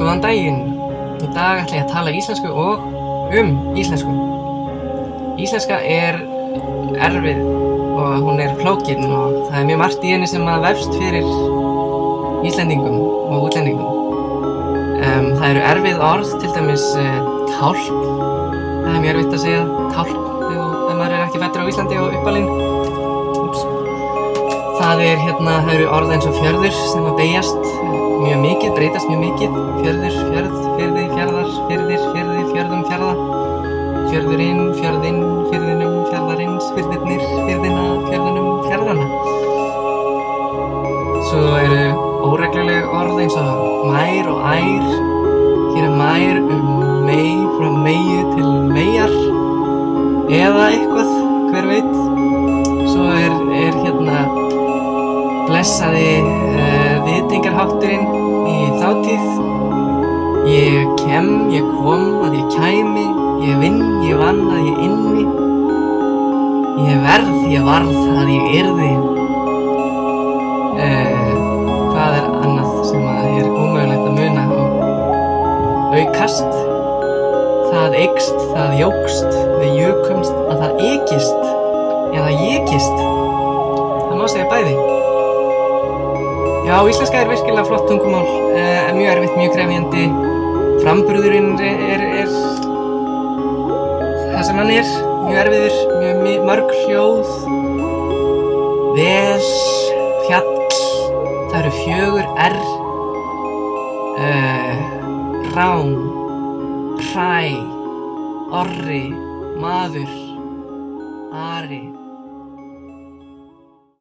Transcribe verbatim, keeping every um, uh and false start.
Góðan daginn! Í dag ætla ég að tala íslensku og um íslensku. Íslenska er erfið og hún er flókin og það er mjög margt í henni sem að vefst fyrir Íslendingum og útlendingum. Um, það eru erfið orð, til dæmis uh, tálp. Það er mjög erfitt að segja tálp ef maður er ekki fæddur á Íslandi og uppalinn. Úps. Það er hérna, það eru orð eins og fjörður sem að beygjast mjög mikið, breytast mjög mikið. Fjörður, fjörð, firði, fjarðar, firðir, firði, fjörðum, fjarða. Fjörðurinn, fjörðinn, firðinum, fjarðarins, firðirnir, firðina, fjörðunum, fjarðana. Svo eru óregluleg orð eins og mær og ær. Hér er mær um mey, frá meyju til meyjar. Eða eitthvað, hver veit. Svo er, er hérna blessaði uh, viðtengarhátturinn í þátíð. Ég kem, ég kom, að ég kæmi. Ég vinn, ég vann, að ég ynni. Ég verð, ég varð, að ég yrði. Uh, hvað er annað sem að er ómögulegt að muna? Og aukast, það eykst, það jókst, við jökumst, að það ykist, eða jekist. Það má segja bæði. Já, íslenska er virkilega flott tungumál, uh, mjög erfitt, mjög krefjandi. Framburðurinn er, er, er það sem hann er, mjög erfiður, mjög mörg hljóð. Vel, fjall, það eru fjögur R. Uh, rán, hræ, orri, maður, ari.